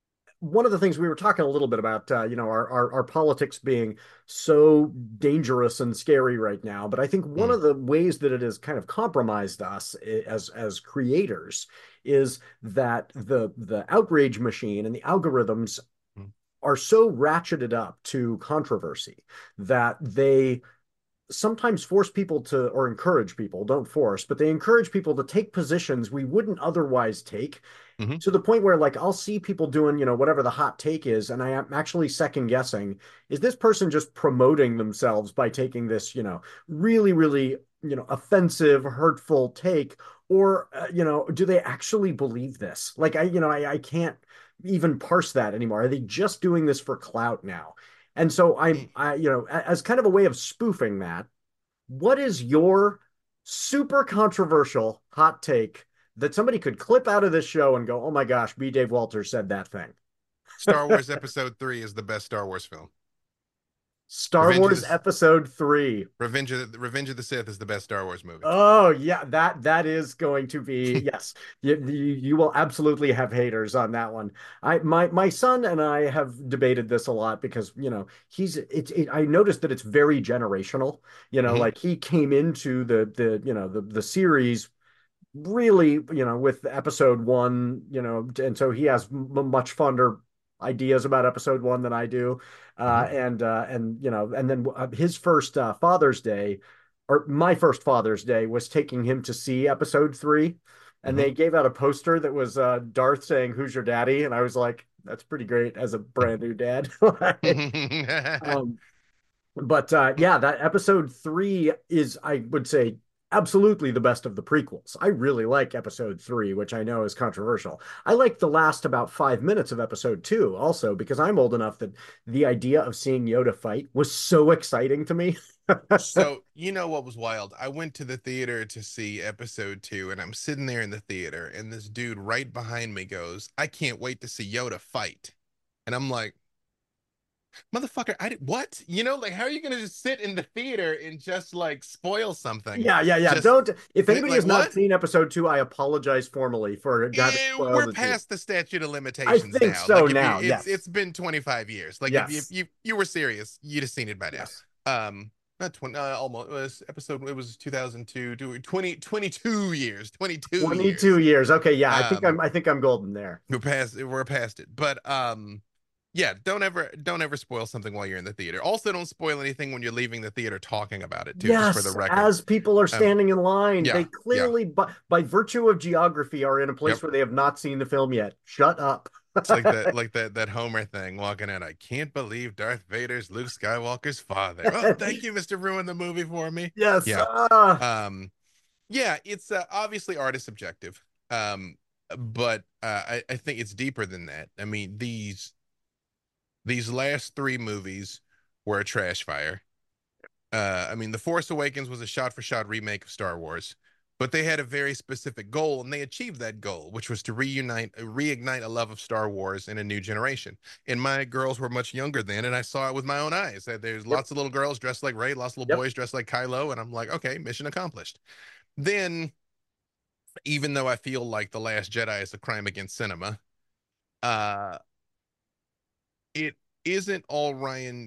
one of the things we were talking a little bit about, our politics being so dangerous and scary right now. But I think one Mm, of the ways that it has kind of compromised us as creators is that the outrage machine and the algorithms mm, are so ratcheted up to controversy that they sometimes force people to, or encourage people, don't force, but they encourage people to take positions we wouldn't otherwise take, mhm. to the point where, like, I'll see people doing, whatever the hot take is, and I am actually second guessing, is this person just promoting themselves by taking this, really, really, offensive, hurtful take, or, do they actually believe this? Like, I can't even parse that anymore. Are they just doing this for clout now? And so as kind of a way of spoofing that, what is your super controversial hot take that somebody could clip out of this show and go, "Oh my gosh, B. Dave Walters said that thing"? Star Wars Episode 3 is the best Star Wars film. Star Revenge of Wars the Episode 3. Revenge of the Sith is the best Star Wars movie. Oh yeah, that is going to be, yes. You will absolutely have haters on that one. My son and I have debated this a lot because I noticed that it's very generational. Hmm. Like he came into the series really, with episode one, and so he has much fonder ideas about episode one than I do. Hmm. And then his first Father's Day, or my first Father's Day, was taking him to see episode three. And Hmm. they gave out a poster that was Darth saying, "Who's your daddy?" And I was like, that's pretty great as a brand new dad. um, but yeah, that episode three is, I would say, absolutely the best of the prequels. I really like episode three, which I know is controversial. I like the last about 5 minutes of episode two also, because I'm old enough that the idea of seeing Yoda fight was so exciting to me. So, you know what was wild? I went to the theater to see episode 2, and I'm sitting there in the theater, and this dude right behind me goes, "I can't wait to see Yoda fight." And I'm like, motherfucker, I did what? Like, how are you gonna just sit in the theater and just like spoil something? Yeah, yeah, yeah. Just Don't. If anybody like has not what? seen episode two, I apologize formally for having spoiled We're it to you. past the statute of I limitations think now. so Like if you now. Yes. it's been 25 years. Like if Yes. you were serious, you'd have seen it by now. Yes. Not 20, almost, it was episode, it was 2002, 22 years, 22 22 years. years. Okay, yeah, Um I think I'm golden there. we're past it. But yeah, don't ever spoil something while you're in the theater. Also, don't spoil anything when you're leaving the theater talking about it too, just for the Yes, record. as people are Um standing in line, they yeah, yeah. clearly, by virtue of geography, are in a place Yep. where they have not seen the film yet. Shut up. It's like that Homer thing walking in. "I can't believe Darth Vader's Luke Skywalker's father." Oh, thank you, Mr. Ruin the movie for me. Yes. Yeah. Um, yeah, it's obviously art is subjective. But I think it's deeper than that. I mean, these last three movies were a trash fire. I mean, The Force Awakens was a shot-for-shot remake of Star Wars, but they had a very specific goal, and they achieved that goal, which was to reignite a love of Star Wars in a new generation. And my girls were much younger then, and I saw it with my own eyes. That there's Yep. lots of little girls dressed like Rey, lots of little Yep. boys dressed like Kylo, and I'm like, okay, mission accomplished. Then, even though I feel like The Last Jedi is a crime against cinema, uh, it isn't all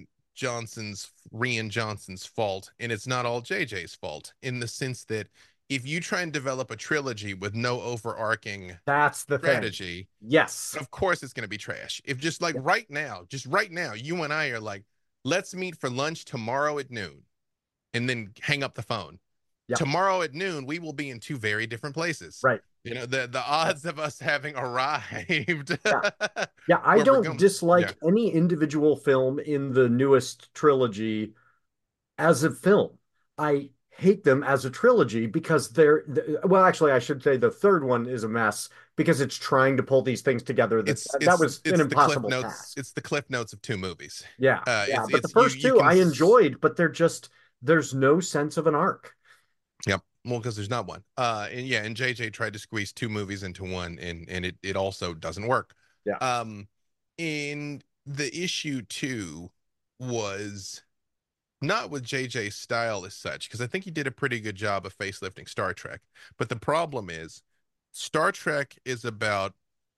Rian Johnson's fault, and it's not all JJ's fault, in the sense that if you try and develop a trilogy with no overarching That's the thing. strategy, Yes. of course it's going to be trash. If just like Yeah. just right now, you and I are like, let's meet for lunch tomorrow at noon, and then hang up the phone. Yeah. Tomorrow at noon, we will be in two very different places. Right. The odds of us having arrived Yeah. Yeah. I where we're don't going. Yeah. dislike any individual film in the newest trilogy as a film. I hate them as a trilogy because well, actually, I should say the third one is a mess because it's trying to pull these things together. it's That it's was an it's the cliff impossible notes. task. It's the cliff notes of two movies. Yeah, yeah. It's But the it's you first you two can I enjoyed, but there's no sense of an arc. yep. Well, because there's not one. And yeah, and JJ tried to squeeze two movies into one, and it also doesn't work. Yeah. And the issue too was not with JJ's style as such, because I think he did a pretty good job of facelifting Star Trek. But the problem is, Star Trek is about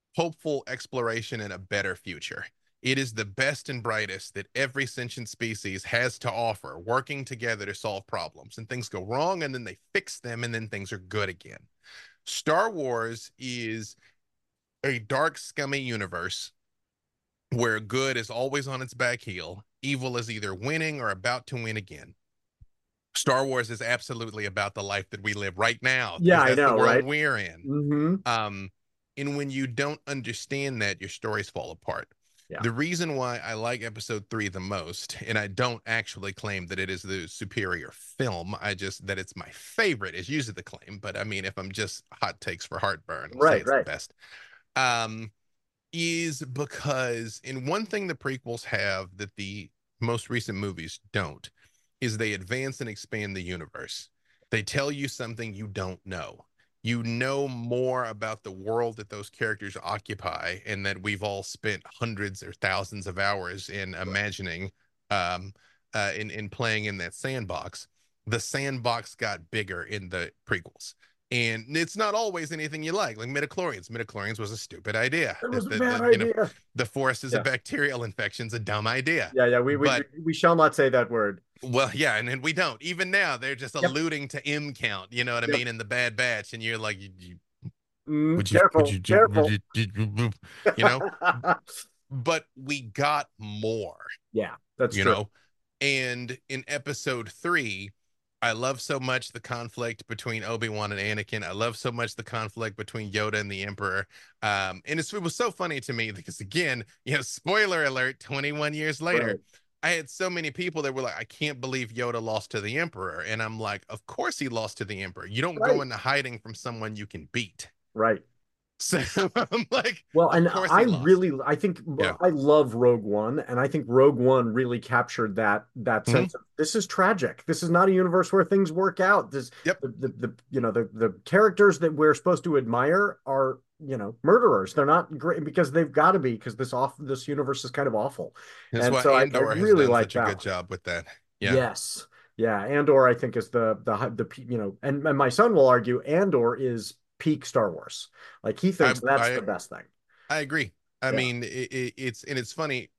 hopeful exploration and a better future. It is the best and brightest that every sentient species has to offer, working together to solve problems. And things go wrong, and then they fix them, and then things are good again. Star Wars is a dark, scummy universe where good is always on its back heel, evil is either winning or about to win again. Star Wars is absolutely about the life that we live right now, Yeah, because I that's the know, world right? we're in. Mm-hmm. And when you don't understand that, your stories fall apart. Yeah. The reason why I like episode 3 the most, and I don't actually claim that it is the superior film, I just that it's my favorite is usually the claim. But I mean, if I'm just hot takes for heartburn, I'll say Right, it's the right. best. Um, is because in one thing the prequels have that the most recent movies don't is they advance and expand the universe. They tell you something you don't know. You know more about the world that those characters occupy and that we've all spent hundreds or thousands of hours in imagining, in playing in that sandbox. The sandbox got bigger in the prequels, and it's not always anything you like midichlorians. Midichlorians was a stupid idea. It was That a bad you know, idea. the forces of Yes. bacterial infections, a dumb idea. Yeah, yeah. But We shall not say that word. well, yeah, and we don't. Even now, they're just Yep. alluding to M count. You know what I Yep. mean? In the Bad Batch, and you're like, would Careful, you do, careful. you know? But we got more, Yeah, that's you true. know. And in episode 3, I love so much the conflict between Obi-Wan and Anakin. I love so much the conflict between Yoda and the Emperor. And it was so funny to me because, again, spoiler alert, 21 years later, Right, I had so many people that were like, I can't believe Yoda lost to the Emperor. And I'm like, of course he lost to the Emperor. You don't go right, into hiding from someone you can beat. right. So I'm like, Well, of and course he lost. I think Yeah. I love Rogue One, and I think Rogue One really captured that Mhm. sense of this is tragic. This is not a universe where things work out. This Yep. the characters that we're supposed to admire are murderers. They're not great because they've got to be because this universe is kind of awful, That's and why so I Andor has really done like such a that good one. job with that. Yeah. Yes. Yeah, Andor I think is and my son will argue Andor is peak Star Wars. Like he I thinks that's the I best thing. I agree. I Yeah. mean, it's funny.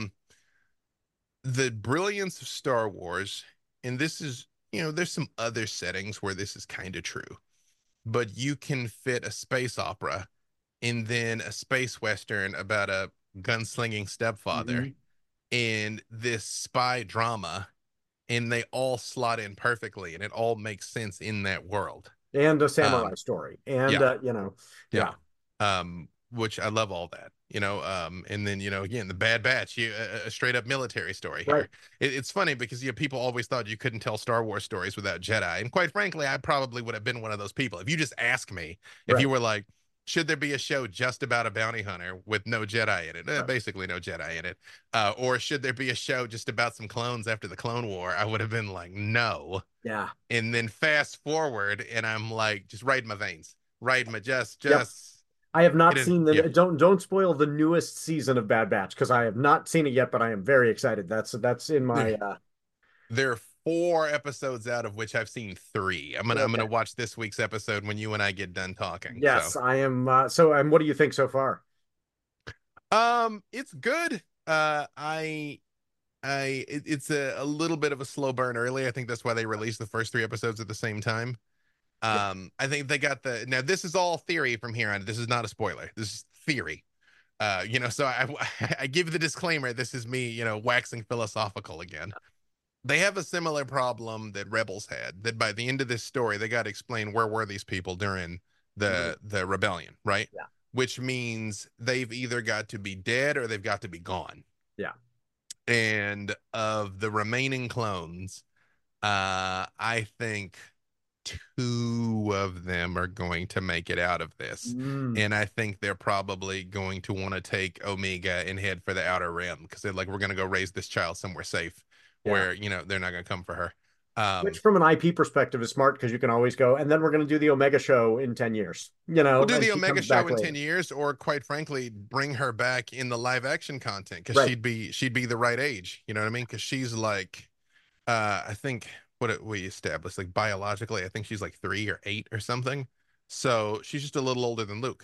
The brilliance of Star Wars, and this is, there's some other settings where this is kind of true, but you can fit a space opera and then a space western about a gunslinging stepfather Mhm. and this spy drama, and they all slot in perfectly, and it all makes sense in that world. And a samurai Um, story. And yeah, yeah, yeah. Which I love all that, and then, again, the Bad Batch, a straight up military story right. here. It's funny because, people always thought you couldn't tell Star Wars stories without Jedi. And quite frankly, I probably would have been one of those people. If you just ask me, if you Right. were like, should there be a show just about a bounty hunter with no Jedi in it? Right. Basically no Jedi in it. Or should there be a show just about some clones after the Clone War? I would have been like, no. Yeah. And then fast forward, and I'm like, just right in my veins, right in my Yep. just I have not it is, seen yeah. don't spoil the newest season of Bad Batch because I have not seen it yet, but I am very excited. That's in There, my there are 4 episodes out of which I've seen 3. I'm gonna okay. watch this week's episode when you and I get done talking. So, Yes, I am so and what do you think so far? it's good. It's a little bit of a slow burn early. I think that's why they released the first 3 episodes at the same time. Yeah. I think they got now this is all theory from here on. This is not a spoiler. This is theory. So I give the disclaimer. This is me, waxing philosophical again. They have a similar problem that Rebels had. That by the end of this story, they got to explain where were these people during Mhm. the rebellion, right? Yeah. Which means they've either got to be dead or they've got to be gone. Yeah. And of the remaining clones, I think 2 of them are going to make it out of this. Mm. And I think they're probably going to want to take Omega and head for the Outer Rim because they're like, we're going to go raise this child somewhere safe Yeah. where, they're not going to come for her. Which from an IP perspective is smart because you can always go, and then we're going to do the Omega show in 10 years, We'll do and the she Omega comes show back in 10 later. years, or quite frankly, bring her back in the live action content because Right. she'd be the right age. You know what I mean? Because she's like, I think what we established, like biologically, I think she's like 3 or 8 or something. So she's just a little older than Luke.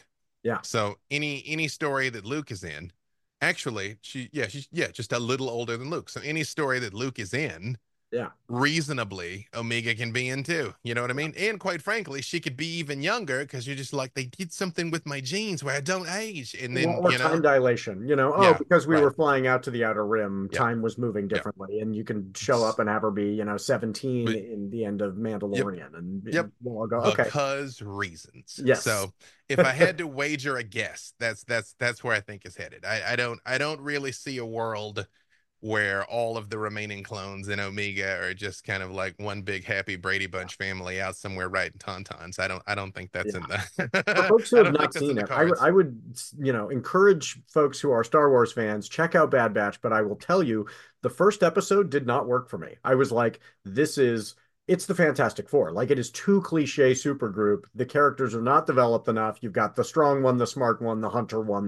Yeah. So any story that Luke is in, actually, she's just a little older than Luke. So any story that Luke is in, Yeah. reasonably, Omega can be in too. You know what I mean? And quite frankly, she could be even younger because you're just like, they did something with my genes where I don't age. And then, Or time dilation, oh, yeah, because we right. were flying out to the outer rim, Yep. time was moving Yep. differently, and you can show up and have her be, 17 But in the end of yep. Mandalorian, and Yep. we'll all go, okay, Because reasons. yes. So if I had to wager a guess, that's where I think is headed. I don't really see a world where all of the remaining clones in Omega are just kind of like one big happy Brady Bunch family out somewhere writing tauntauns. I don't think that's in Yeah. For the folks who I have don't think not that's in seen the it, I cards. would, encourage folks who are Star Wars fans, check out Bad Batch, but I will tell you, the first episode did not work for me. I was like, it's the Fantastic Four. Like, it is too cliche supergroup. The characters are not developed enough. You've got the strong one, the smart one, the hunter one,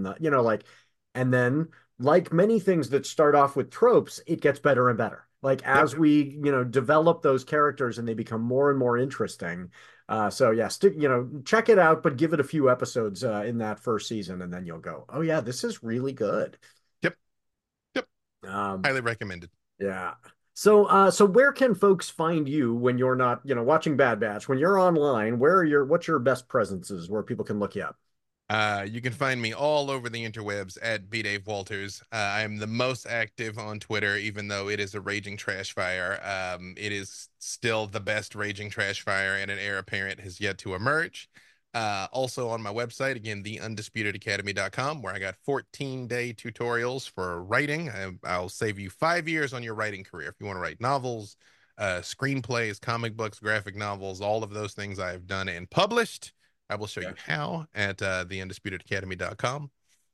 and then, like many things that start off with tropes, it gets better and better. Like, Yep. as we, develop those characters and they become more and more interesting. So yeah, check it out, but give it a few episodes in that first season, and then you'll go, oh yeah, this is really good. Yep. Yep. Um, Highly recommended. yeah. So where can folks find you when you're not, watching Bad Batch? When you're online, what's your best presences where people can look you up? You can find me all over the interwebs at B Dave Walters. I am the most active on Twitter, even though it is a raging trash fire. It is still the best raging trash fire, and an heir apparent has yet to emerge. Also on my website, again, theundisputedacademy.com, where I got 14-day tutorials for writing. I'll save you 5 years on your writing career if you want to write novels, screenplays, comic books, graphic novels, all of those things I have done and published. I will show Yeah. you how at theundisputedacademy.com.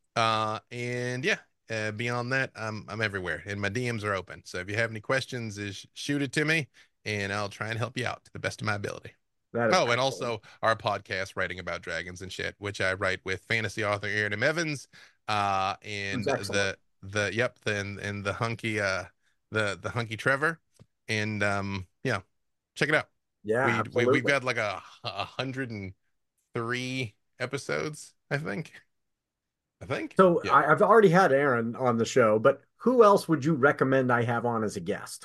And yeah, beyond that, I'm everywhere, and my DMs are open. So if you have any questions, shoot it to me, and I'll try and help you out to the best of my ability. That is Oh, and excellent. also our podcast, Writing About Dragons and Shit, which I write with fantasy author Aaron M. Evans, It's and excellent. and the hunky Trevor, and yeah, check it out. Yeah, We've absolutely. got like 103 episodes, I think. So Yeah. I've already had Aaron on the show, but who else would you recommend I have on as a guest?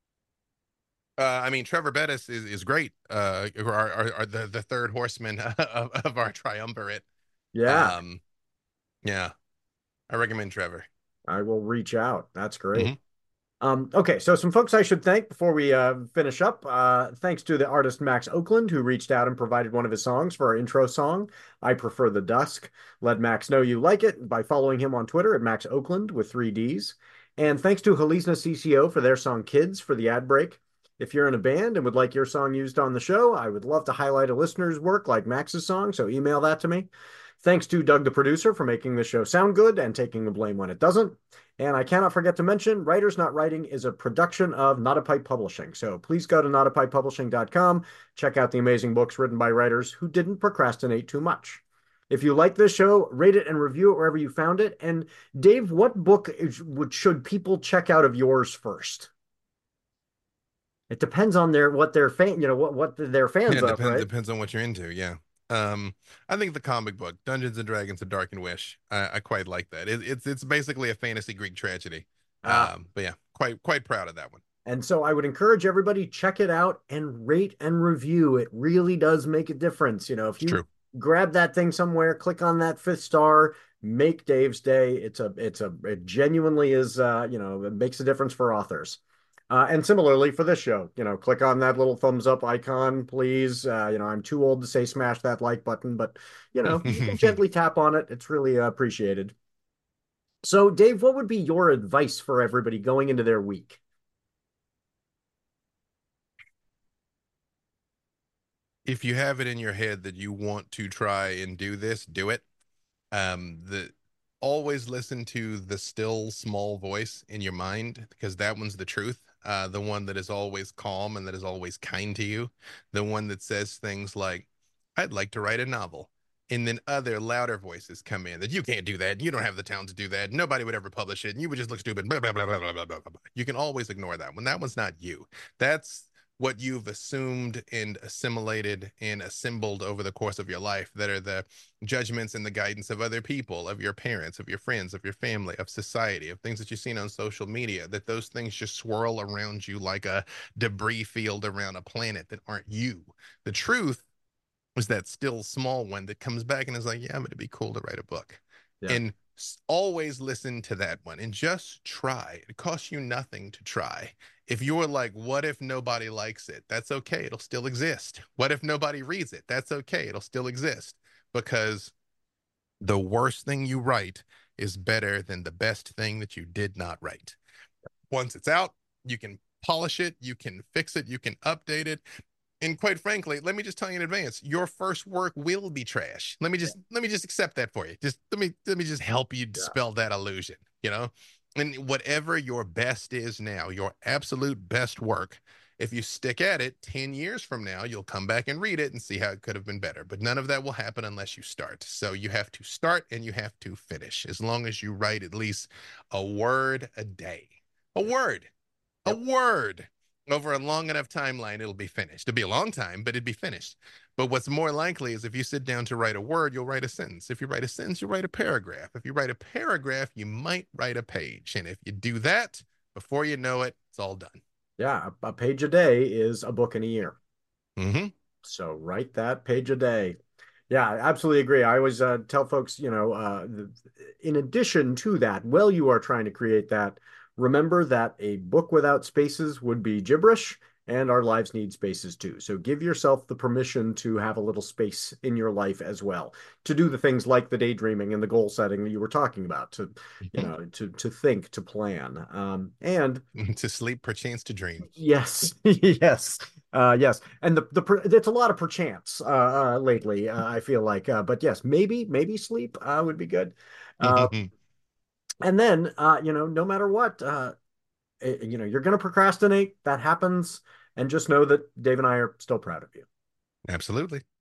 I mean, Trevor Bettis is great. Are the third horseman of our triumvirate. Yeah, Um, yeah, I recommend Trevor. I will reach out. That's great. Hmm. Okay, so some folks I should thank before we finish up. Thanks to the artist Max Oakland, who reached out and provided one of his songs for our intro song, I Prefer the Dusk. Let Max know you like it by following him on Twitter at Max Oakland with 3 Ds. And thanks to Halisna CCO for their song Kids for the ad break. If you're in a band and would like your song used on the show, I would love to highlight a listener's work like Max's song, so email that to me. Thanks to Doug, the producer, for making the show sound good and taking the blame when it doesn't. And I cannot forget to mention, Writers Not Writing is a production of Not a Pipe Publishing. So please go to notapipepublishing.com, check out the amazing books written by writers who didn't procrastinate too much. If you like this show, rate it and review it wherever you found it. And Dave, what book should people check out of yours first? It depends on what they're what they're Yeah, fans it of, depends right? depends on what you're into. Yeah. I think the comic book Dungeons and Dragons: A Dark and Wish. I quite like that. It's basically a fantasy Greek tragedy. Ah, But yeah, quite proud of that one. and so I would encourage everybody check it out and rate and review. It really does make a difference. If It's you true. grab that thing somewhere, click on that 5th star, make Dave's day. It genuinely is, it makes a difference for authors. And similarly for this show, click on that little thumbs up icon, please. I'm too old to say smash that like button, but you can gently tap on it. It's really appreciated. So, Dave, what would be your advice for everybody going into their week? If you have it in your head that you want to try and do this, do it. The Always listen to the still small voice in your mind, because that one's the truth. The one that is always calm and that is always kind to you. The one that says things like, I'd like to write a novel. And then other louder voices come in that you can't do that. You don't have the talent to do that. Nobody would ever publish it. And you would just look stupid. Blah, blah, blah, blah, blah, blah, blah. You can always ignore that one. That one's not you. That's what you've assumed and assimilated and assembled over the course of your life that are the judgments and the guidance of other people, of your parents, of your friends, of your family, of society, of things that you've seen on social media, that those things just swirl around you like a debris field around a planet that aren't you. The truth is that still small one that comes back and is like, yeah, but it'd be cool to write a book. Yeah. And always listen to that one and just try. It costs you nothing to try. If you're like, what if nobody likes it? That's okay. It'll still exist. What if nobody reads it? That's okay. It'll still exist, because the worst thing you write is better than the best thing that you did not write. Once it's out, you can polish it, you can fix it, you can update it. And quite frankly, let me just tell you in advance, your first work will be trash. Let me just accept that for you. Just let me just help you dispel that illusion, you know? And whatever your best is now, your absolute best work, if you stick at it 10 years from now, you'll come back and read it and see how it could have been better. But none of that will happen unless you start. So you have to start and you have to finish. As long as you write at least a word a day. A word. A word. Over a long enough timeline, it'll be finished. It'll be a long time, but it'd be finished. But what's more likely is if you sit down to write a word, you'll write a sentence. If you write a sentence, you'll write a paragraph. If you write a paragraph, you might write a page. And if you do that, before you know it, it's all done. Yeah, a page a day is a book in a year. Mm-hmm. So write that page a day. Yeah, I absolutely agree. I always tell folks, in addition to that, while you are trying to create that, remember that a book without spaces would be gibberish, and our lives need spaces too. So give yourself the permission to have a little space in your life as well, to do the things like the daydreaming and the goal setting that you were talking about, to, to think, to plan, and To sleep, perchance to dream. yes, yes, yes, and it's a lot of perchance lately. I feel like, but yes, maybe sleep would be good. And then, no matter what, you're going to procrastinate. That happens, and just know that Dave and I are still proud of you. Absolutely.